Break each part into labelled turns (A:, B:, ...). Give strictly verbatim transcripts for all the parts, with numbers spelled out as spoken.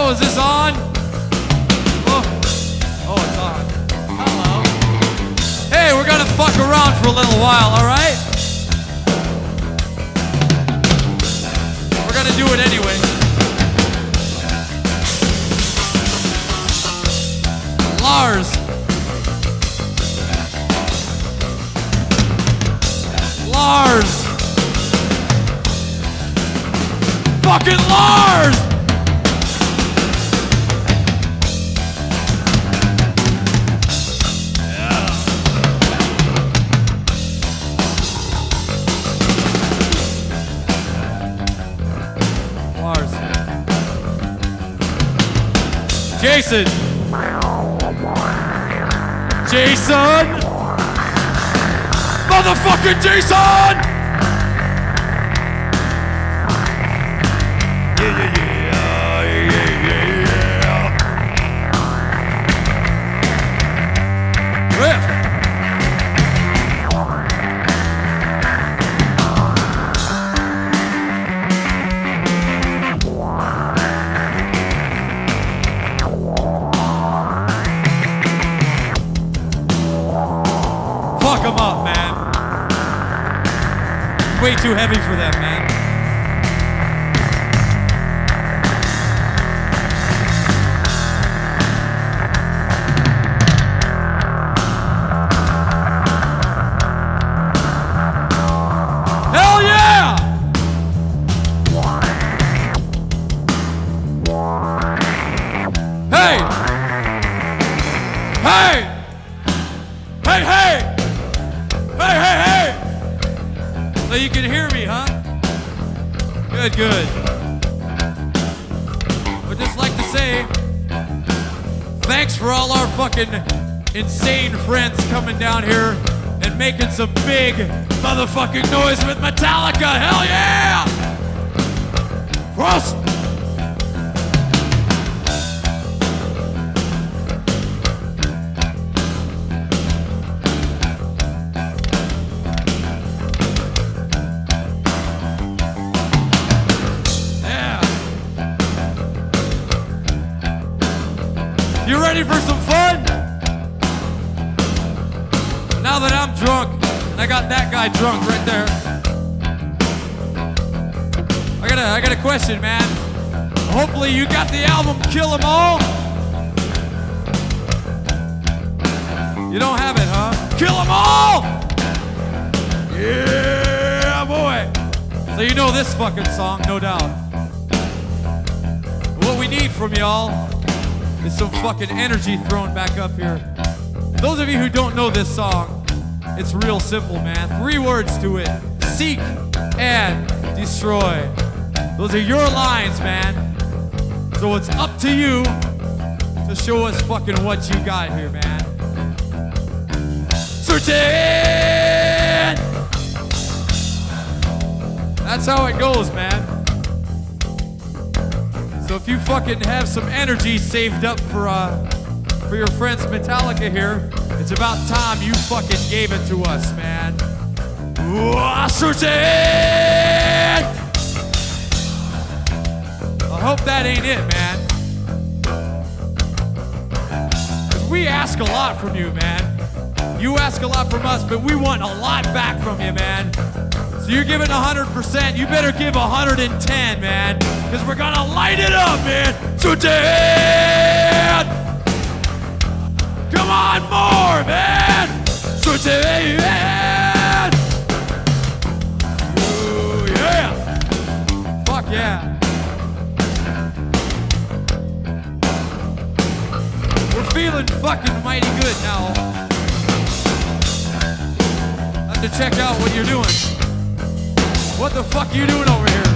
A: Oh, is this on? Oh, oh, it's on. Hello. Hey, we're gonna fuck around for a little while, all right? We're gonna do it anyway. Lars. Lars. Fucking Lars. Yeah. Lars. Jason. Jason! Motherfucking Jason! Yeah, yeah, yeah, yeah, yeah, yeah. Riff! Fuck them up, man. It's way too heavy for them, man. Hell yeah! Hey! Hey! Hey, hey! Hey, hey, hey! So you can hear me, huh? Good, good. I'd just like to say, thanks for all our fucking insane friends coming down here and making some big motherfucking noise with Metallica. Hell yeah! Prost! You ready for some fun? Now that I'm drunk, and I got that guy drunk right there, I got a, I got a question, man. Hopefully you got the album Kill 'Em All. You don't have it, huh? Kill 'Em All! Yeah, boy! So you know this fucking song, no doubt. What we need from y'all is some fucking energy thrown back up here. Those of you who don't know this song, it's real simple, man. Three words to it. Seek and destroy. Those are your lines, man. So it's up to you to show us fucking what you got here, man. Certain! That's how it goes, man. So if you fucking have some energy saved up for uh, for your friends Metallica here, it's about time you fucking gave it to us, man. Ooh, certain! I hope that ain't it, man. 'Cause we ask a lot from you, man. You ask a lot from us, but we want a lot back from you, man. So you're giving one hundred percent, you better give one hundred ten, man. Because we're gonna light it up, man. So dead! Come on, more, man! So dead! Ooh, yeah! Fuck yeah! We're feeling fucking mighty good now. Have to check out what you're doing. What the fuck are you doing over here?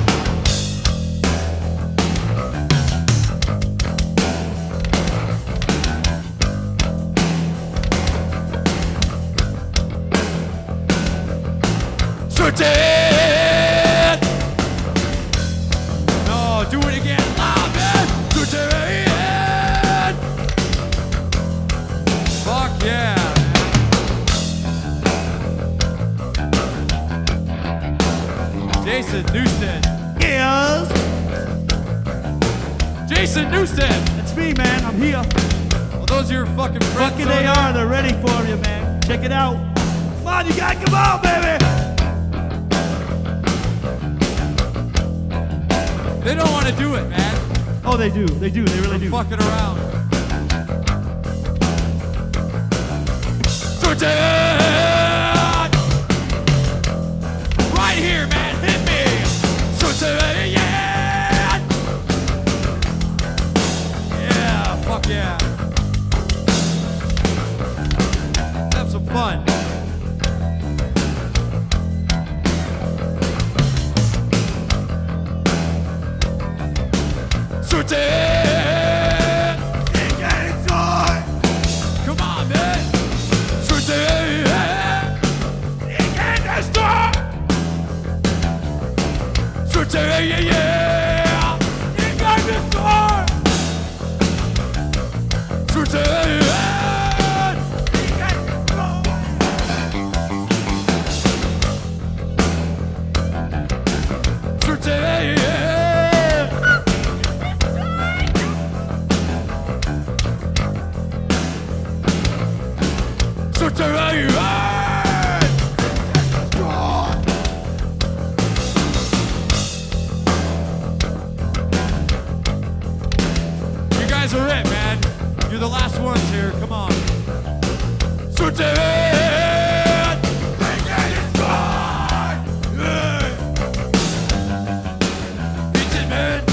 A: Certain! No, do it again. Loud, man! Certain! Fuck yeah, man. Jason Newsted. Yes! Jason Newsted.
B: It's me, man. I'm here.
A: Well, those are your fucking friends.
B: Fucking they are. They're ready for you, man. Check it out. Come on, you gotta come out, baby.
A: They don't want to do it, man.
B: Oh, they do. They do. They really
A: They're
B: do.
A: fucking around. Right here, man. Hit me. Yeah. Yeah. Fuck yeah. Have some fun. Come on, man. Yeah, yeah, yeah. You got the sword. You guys are it, man. You're the last ones here. Come on. Beat it, man.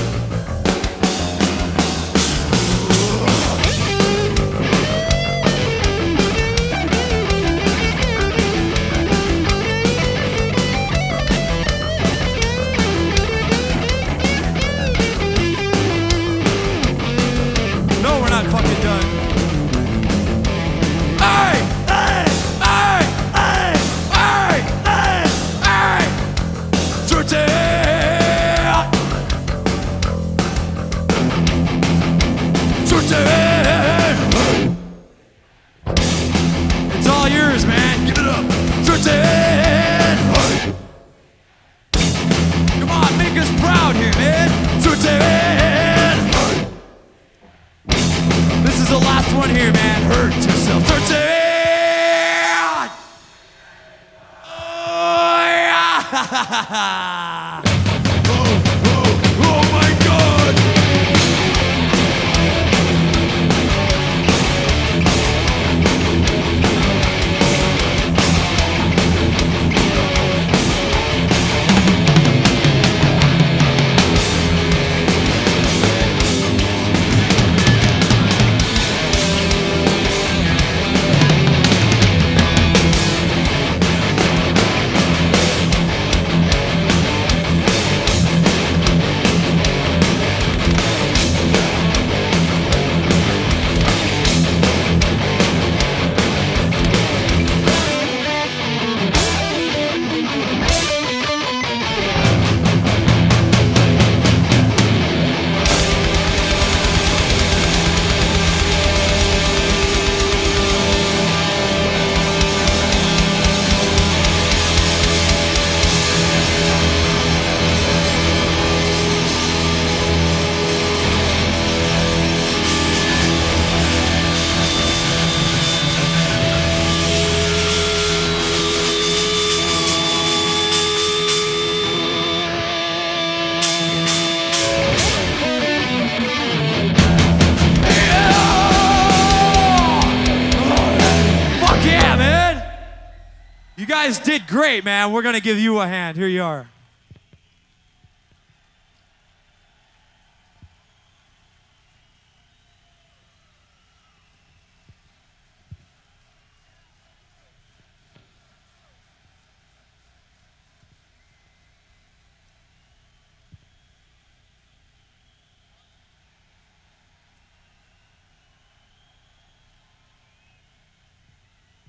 A: No, we're not fucking done. Hey! Hey! Hey! Hey! Hey! Hey! Hey! It's all yours, man. Give it up. Come on, make us proud here, man. This is the last one here, man. Hurt yourself. Oh, yeah. Oh, oh, oh my God. You guys did great, man. We're going to give you a hand. Here you are.